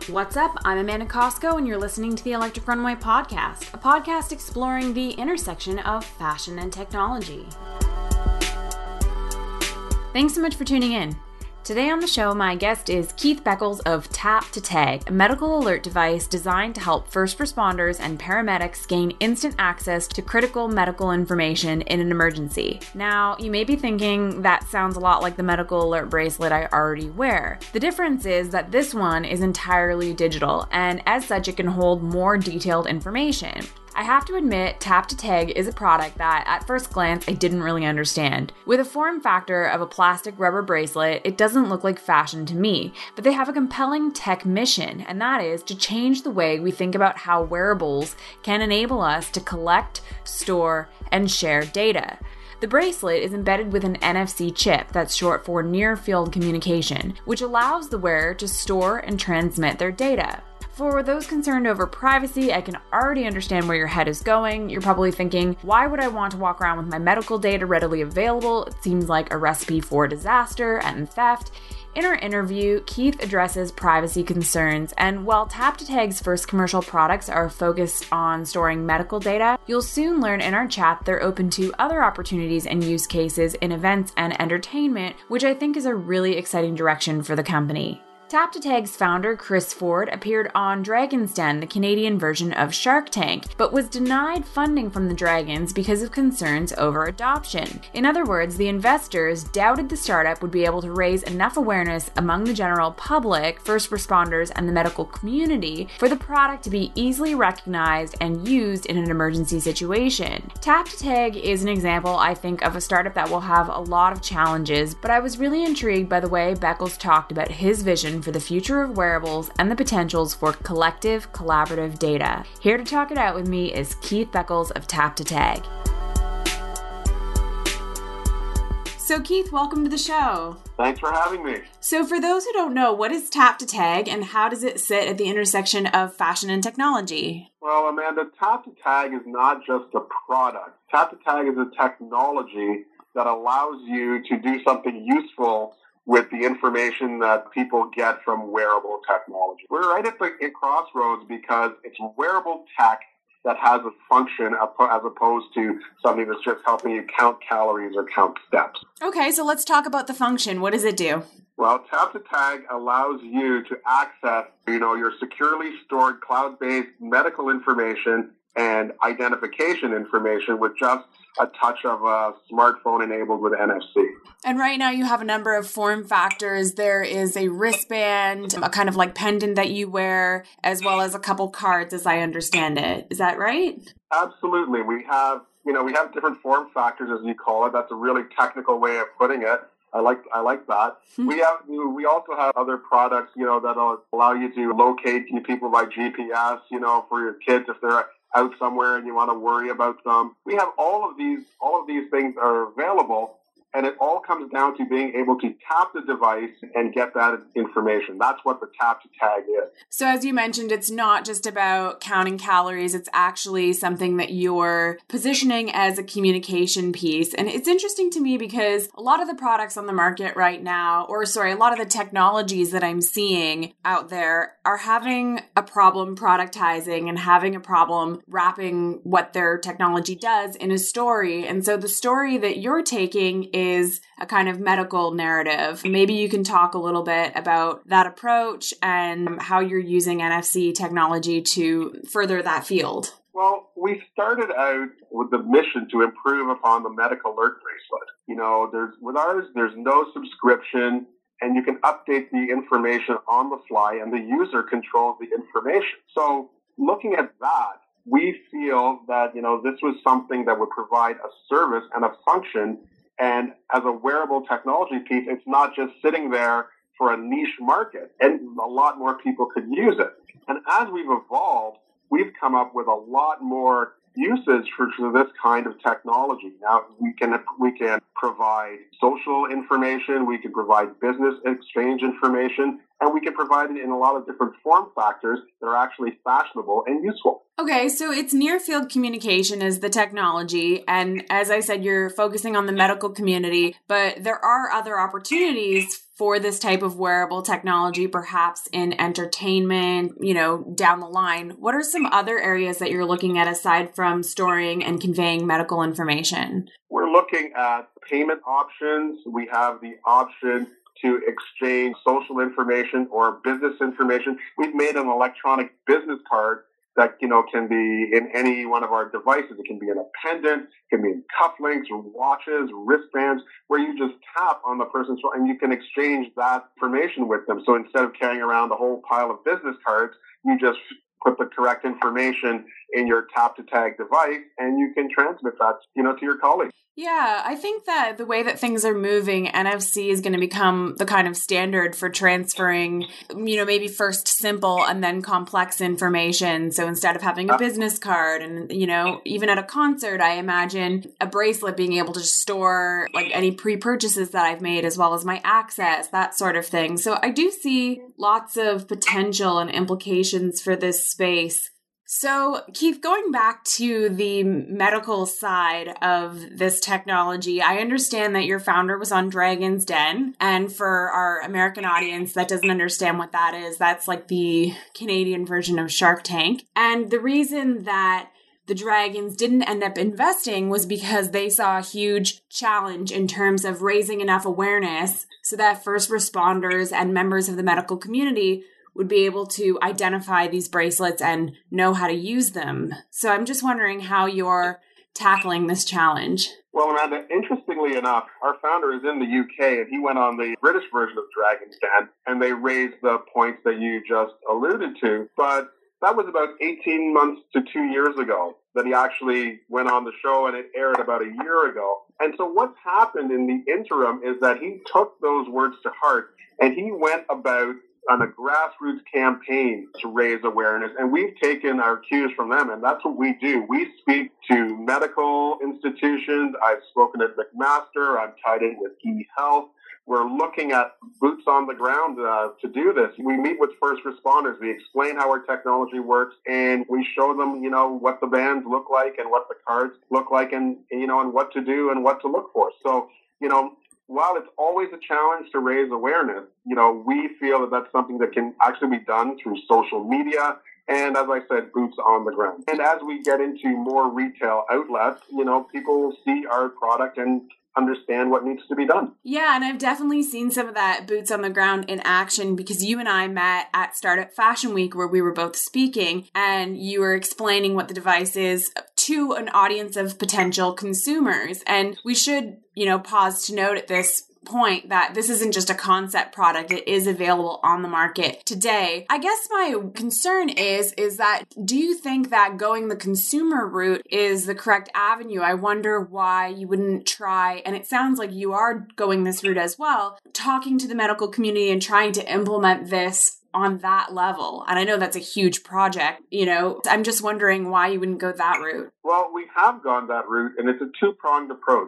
What's up? I'm Amanda Costco, and you're listening to the Electric Runway Podcast, a podcast exploring the intersection of fashion and technology. Thanks so much for tuning in. Today on the show, my guest is Keith Beckles of Tap2Tag, a medical alert device designed to help first responders and paramedics gain instant access to critical medical information in an emergency. Now, you may be thinking that sounds a lot like the medical alert bracelet I already wear. The difference is that this one is entirely digital, and as such, it can hold more detailed information. I have to admit, Tap2Tag is a product that, at first glance, I didn't really understand. With a form factor of a plastic rubber bracelet, it doesn't look like fashion to me, but they have a compelling tech mission, and that is to change the way we think about how wearables can enable us to collect, store, and share data. The bracelet is embedded with an NFC chip that's short for Near Field Communication, which allows the wearer to store and transmit their data. For those concerned over privacy, I can already understand where your head is going. You're probably thinking, why would I want to walk around with my medical data readily available? It seems like a recipe for disaster and theft. In our interview, Keith addresses privacy concerns, and while Tap2Tag's first commercial products are focused on storing medical data, you'll soon learn in our chat they're open to other opportunities and use cases in events and entertainment, which I think is a really exciting direction for the company. Tap2Tag's founder, Chris Ford, appeared on Dragon's Den, the Canadian version of Shark Tank, but was denied funding from the Dragons because of concerns over adoption. In other words, the investors doubted the startup would be able to raise enough awareness among the general public, first responders, and the medical community for the product to be easily recognized and used in an emergency situation. Tap2Tag is an example, I think, of a startup that will have a lot of challenges, but I was really intrigued by the way Beckles talked about his vision for the future of wearables and the potentials for collective, collaborative data. Here to talk it out with me is Keith Beckles of Tap2Tag. So Keith, welcome to the show. Thanks for having me. So for those who don't know, what is Tap2Tag and how does it sit at the intersection of fashion and technology? Well, Amanda, Tap2Tag is not just a product. Tap2Tag is a technology that allows you to do something useful with the information that people get from wearable technology. We're right at the crossroads because it's wearable tech that has a function as opposed to something that's just helping you count calories or count steps. Okay, so let's talk about the function. What does it do? Well, Tap2Tag allows you to access, your securely stored cloud-based medical information and identification information with just a touch of a smartphone enabled with NFC. And right now you have a number of form factors. There is a wristband, a kind of like pendant that you wear, as well as a couple cards, as I understand it. Is that right? Absolutely. We have different form factors, as you call it. That's a really technical way of putting it. I like that. We also have other products, that'll allow you to locate people by GPS, for your kids if they're out somewhere and you want to worry about them. We have all of these things are available, and it all comes down to being able to tap the device and get that information. That's what the Tap2Tag is. So as you mentioned, it's not just about counting calories. It's actually something that you're positioning as a communication piece. And it's interesting to me because a lot of the products on the market right now, a lot of the technologies that I'm seeing out there are having a problem productizing and having a problem wrapping what their technology does in a story. And so the story that you're taking is a kind of medical narrative. Maybe you can talk a little bit about that approach and how you're using NFC technology to further that field. Well, we started out with the mission to improve upon the medical alert bracelet. With ours, there's no subscription, and you can update the information on the fly, and the user controls the information. So looking at that, we feel that, this was something that would provide a service and a function. And as a wearable technology piece, it's not just sitting there for a niche market, and a lot more people could use it. And as we've evolved, we've come up with a lot more usage for this kind of technology. Now, we can provide social information, we can provide business exchange information, and we can provide it in a lot of different form factors that are actually fashionable and useful. Okay, so it's near field communication is the technology. And as I said, you're focusing on the medical community, but there are other opportunities for this type of wearable technology, perhaps in entertainment, down the line. What are some other areas that you're looking at aside from storing and conveying medical information? We're looking at payment options. We have the option to exchange social information or business information. We've made an electronic business card that, can be in any one of our devices. It can be in a pendant, it can be in cufflinks, watches, wristbands, where you just tap on the person's phone and you can exchange that information with them. So instead of carrying around a whole pile of business cards, you just put the correct information in your tap-to-tag device and you can transmit that, to your colleagues. Yeah, I think that the way that things are moving, NFC is going to become the kind of standard for transferring, maybe first simple and then complex information. So instead of having a business card and, even at a concert, I imagine a bracelet being able to store like any pre-purchases that I've made as well as my access, that sort of thing. So I do see lots of potential and implications for this space. So, Keith, going back to the medical side of this technology, I understand that your founder was on Dragon's Den. And for our American audience that doesn't understand what that is, that's like the Canadian version of Shark Tank. And the reason that the Dragons didn't end up investing was because they saw a huge challenge in terms of raising enough awareness so that first responders and members of the medical community would be able to identify these bracelets and know how to use them. So I'm just wondering how you're tackling this challenge. Well, Amanda, interestingly enough, our founder is in the UK and he went on the British version of Dragon's Den and they raised the points that you just alluded to. But that was about 18 months to 2 years ago that he actually went on the show and it aired about a year ago. And so what's happened in the interim is that he took those words to heart and he went about on a grassroots campaign to raise awareness. And we've taken our cues from them, and that's what we do. We speak to medical institutions. I've spoken at McMaster. I'm tied in with eHealth. We're looking at boots on the ground to do this. We meet with first responders. We explain how our technology works, and we show them, what the bands look like and what the cards look like and what to do and what to look for. So, while it's always a challenge to raise awareness, we feel that that's something that can actually be done through social media and, as I said, boots on the ground. And as we get into more retail outlets, people will see our product and understand what needs to be done. Yeah, and I've definitely seen some of that boots on the ground in action because you and I met at Startup Fashion Week where we were both speaking and you were explaining what the device is to an audience of potential consumers. And we should, pause to note at this point that this isn't just a concept product. It is available on the market today. I guess my concern is that do you think that going the consumer route is the correct avenue? I wonder why you wouldn't try, and it sounds like you are going this route as well, talking to the medical community and trying to implement this on that level. And I know that's a huge project, I'm just wondering why you wouldn't go that route. Well, we have gone that route and it's a two-pronged approach.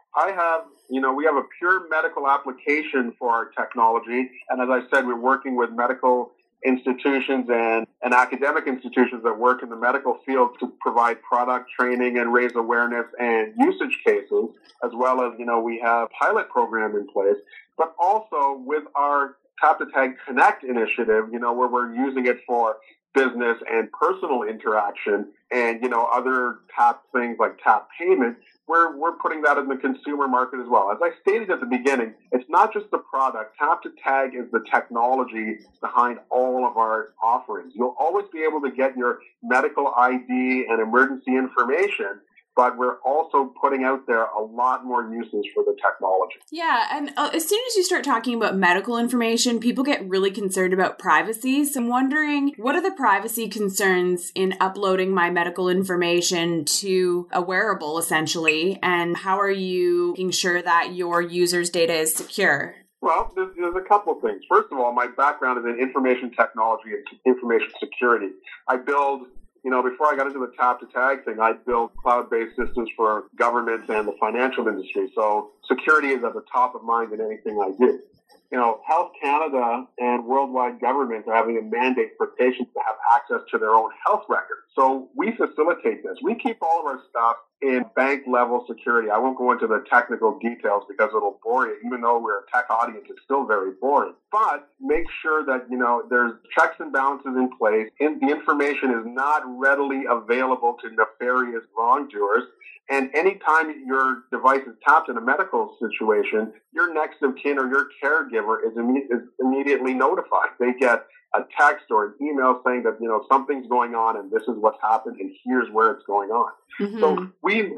We have a pure medical application for our technology. And as I said, we're working with medical institutions and academic institutions that work in the medical field to provide product training and raise awareness and usage cases, as well as, we have a pilot program in place, but also with our Tap2Tag Connect initiative, where we're using it for business and personal interaction and, other tap things like tap payment, we're putting that in the consumer market as well. As I stated at the beginning, it's not just the product. Tap2Tag is the technology behind all of our offerings. You'll always be able to get your medical ID and emergency information, but we're also putting out there a lot more uses for the technology. Yeah, and as soon as you start talking about medical information, people get really concerned about privacy. So I'm wondering, what are the privacy concerns in uploading my medical information to a wearable, essentially? And how are you making sure that your users' data is secure? Well, there's a couple of things. First of all, my background is in information technology and information security. I build before I got into the Tap2Tag thing, I built cloud-based systems for governments and the financial industry. So security is at the top of mind in anything I do. Health Canada and worldwide governments are having a mandate for patients to have access to their own health records. So we facilitate this. We keep all of our stuff in bank level security. I won't go into the technical details because it'll bore you. Even though we're a tech audience, it's still very boring. But make sure that, there's checks and balances in place, and the information is not readily available to nefarious wrongdoers. And anytime your device is tapped in a medical situation, your next of kin or your caregiver is immediately notified. They get a text or an email saying that, something's going on and this is what's happened and here's where it's going on. Mm-hmm. So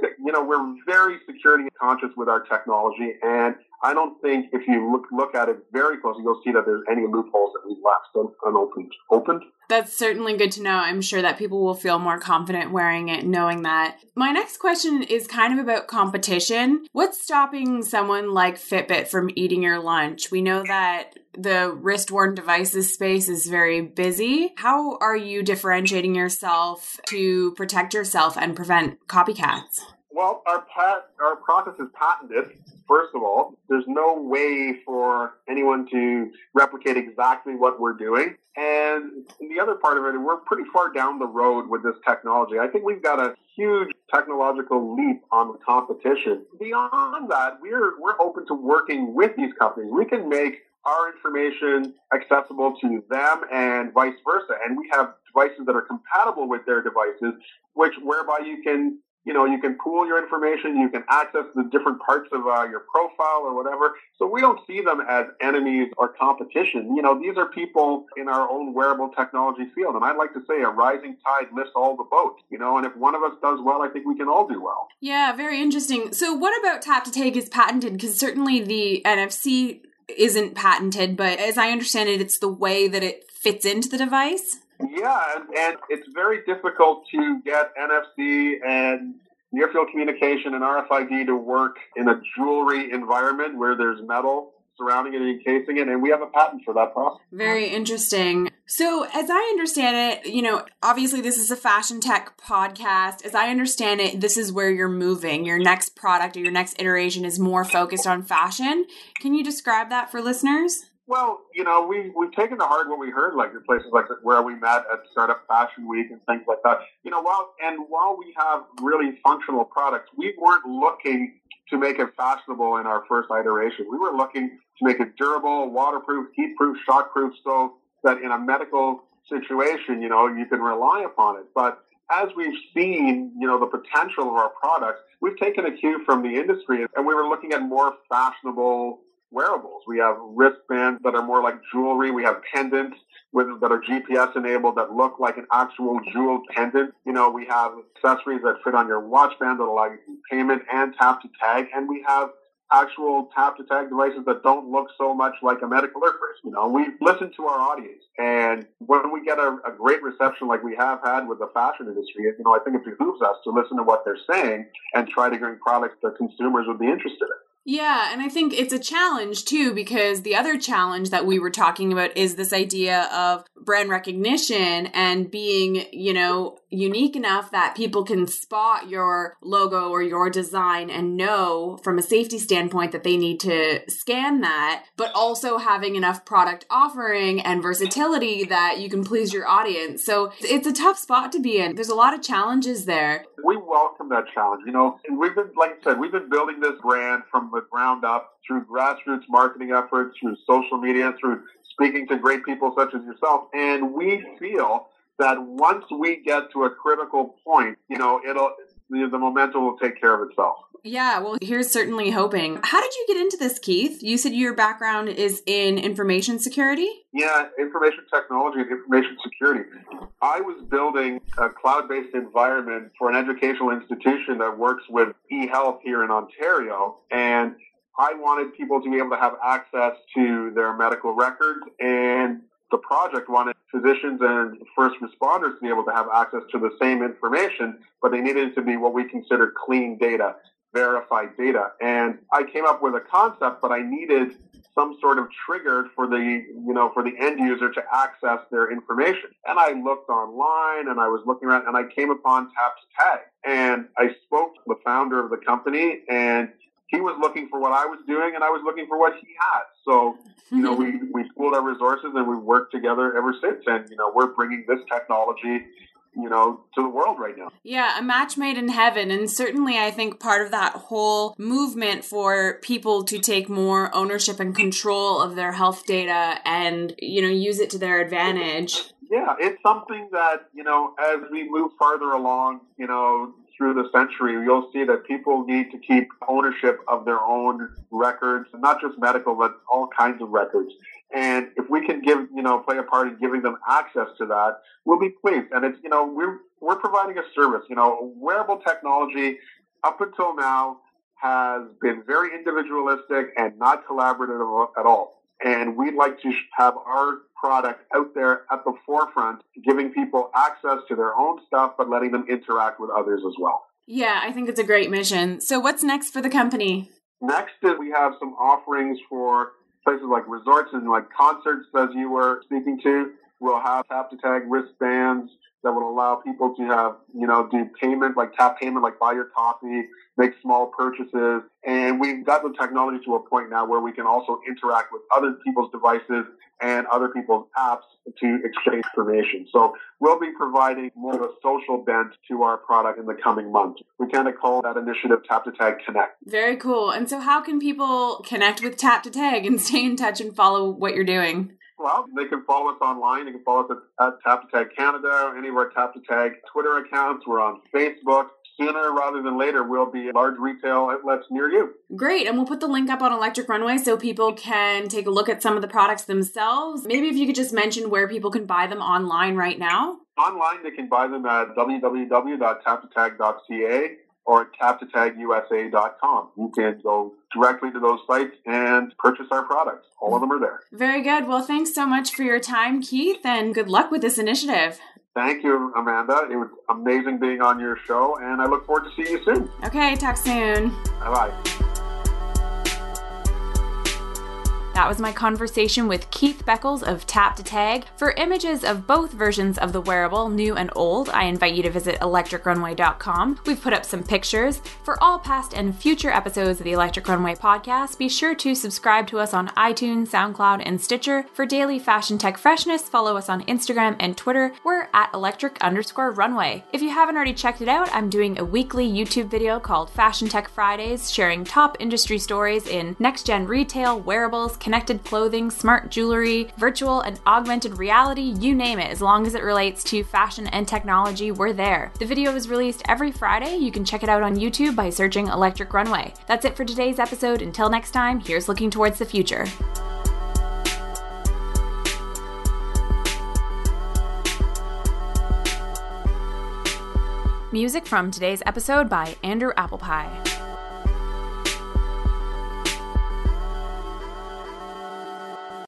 we're very security conscious with our technology, and I don't think if you look at it very closely, you'll see that there's any loopholes that we've left unopened. That's certainly good to know. I'm sure that people will feel more confident wearing it, knowing that. My next question is kind of about competition. What's stopping someone like Fitbit from eating your lunch? We know that the wrist-worn devices space is very busy. How are you differentiating yourself to protect yourself and prevent copycats? Well, our process is patented. First of all, there's no way for anyone to replicate exactly what we're doing. And the other part of it, we're pretty far down the road with this technology. I think we've got a huge technological leap on the competition. Beyond that, we're open to working with these companies. We can make our information accessible to them and vice versa. And we have devices that are compatible with their devices, whereby you can pool your information, you can access the different parts of your profile or whatever. So we don't see them as enemies or competition. These are people in our own wearable technology field. And I'd like to say a rising tide lifts all the boats, and if one of us does well, I think we can all do well. Yeah, very interesting. So what about Tap to Take is patented? Because certainly the NFC isn't patented, but as I understand it, it's the way that it fits into the device. Yeah, and it's very difficult to get NFC and near-field communication and RFID to work in a jewelry environment where there's metal surrounding it and encasing it, and we have a patent for that process. Very interesting. So as I understand it, obviously this is a fashion tech podcast. As I understand it, this is where you're moving. Your next product or your next iteration is more focused on fashion. Can you describe that for listeners? Well, we've taken to heart what we heard, like in places like where we met at Startup Fashion Week and things like that. While we have really functional products, we weren't looking to make it fashionable in our first iteration. We were looking to make it durable, waterproof, heatproof, shockproof, so that in a medical situation, you can rely upon it. But as we've seen, the potential of our products, we've taken a cue from the industry, and we were looking at more fashionable wearables. We have wristbands that are more like jewelry. We have pendants that are GPS enabled that look like an actual jeweled pendant. We have accessories that fit on your watch band that allow you to do payment and tap to tag. And we have actual tap to tag devices that don't look so much like a medical alert brace. We listen to our audience, and when we get a great reception like we have had with the fashion industry, I think it behooves us to listen to what they're saying and try to bring products that consumers would be interested in. Yeah, and I think it's a challenge too, because the other challenge that we were talking about is this idea of brand recognition and being, unique enough that people can spot your logo or your design and know from a safety standpoint that they need to scan that, but also having enough product offering and versatility that you can please your audience. So it's a tough spot to be in. There's a lot of challenges there. We welcome that challenge, and we've been, like I said, we've been building this brand from the ground up through grassroots marketing efforts, through social media, through speaking to great people such as yourself. And we feel that once we get to a critical point, the momentum will take care of itself. Yeah, well, here's certainly hoping. How did you get into this, Keith? You said your background is in information security? Yeah, information technology and information security. I was building a cloud-based environment for an educational institution that works with e-health here in Ontario, and I wanted people to be able to have access to their medical records, and the project wanted physicians and first responders to be able to have access to the same information, but they needed it to be what we consider clean data, verified data. And I came up with a concept, but I needed some sort of trigger for the end user to access their information. And I looked online and I was looking around and I came upon Tap to Tag. And I spoke to the founder of the company, and he was looking for what I was doing, and I was looking for what he had. So, we pooled our resources, and we worked together ever since. And, we're bringing this technology, to the world right now. Yeah, a match made in heaven. And certainly I think part of that whole movement for people to take more ownership and control of their health data and, use it to their advantage. Yeah, it's something that, as we move farther along, through the century, you'll see that people need to keep ownership of their own records, not just medical, but all kinds of records. And if we can play a part in giving them access to that, we'll be pleased. And it's, we're providing a service. Wearable technology up until now has been very individualistic and not collaborative at all. And we'd like to have our product out there at the forefront, giving people access to their own stuff, but letting them interact with others as well. Yeah, I think it's a great mission. So what's next for the company? Next is we have some offerings for places like resorts and like concerts, as you were speaking to. We'll have tap-to-tag wristbands that will allow people to have, do payment, like tap payment, like buy your coffee, make small purchases. And we've got the technology to a point now where we can also interact with other people's devices and other people's apps to exchange information. So we'll be providing more of a social bent to our product in the coming months. We kind of call that initiative Tap-to-Tag Connect. Very cool. And so how can people connect with Tap-to-Tag and stay in touch and follow what you're doing? Well, they can follow us online. They can follow us at Tap-to-Tag Canada, any of our Tap-to-Tag Twitter accounts. We're on Facebook. Sooner rather than later, we'll be large retail outlets near you. Great. And we'll put the link up on Electric Runway so people can take a look at some of the products themselves. Maybe if you could just mention where people can buy them online right now. Online, they can buy them at www.taptotag.ca or at taptotagusa.com. You can go directly to those sites and purchase our products. All of them are there. Very good. Well, thanks so much for your time, Keith, and good luck with this initiative. Thank you, Amanda. It was amazing being on your show, and I look forward to seeing you soon. Okay, talk soon. Bye-bye. That was my conversation with Keith Beckles of Tap-to-Tag. For images of both versions of the wearable, new and old, I invite you to visit electricrunway.com. We've put up some pictures. For all past and future episodes of the Electric Runway podcast, be sure to subscribe to us on iTunes, SoundCloud, and Stitcher. For daily fashion tech freshness, follow us on Instagram and Twitter. We're at electric_runway. If you haven't already checked it out, I'm doing a weekly YouTube video called Fashion Tech Fridays, sharing top industry stories in next-gen retail, wearables, connected clothing, smart jewelry, virtual and augmented reality, you name it. As long as it relates to fashion and technology, we're there. The video is released every Friday. You can check it out on YouTube by searching Electric Runway. That's it for today's episode. Until next time, here's looking towards the future. Music from today's episode by Andrew Applepie.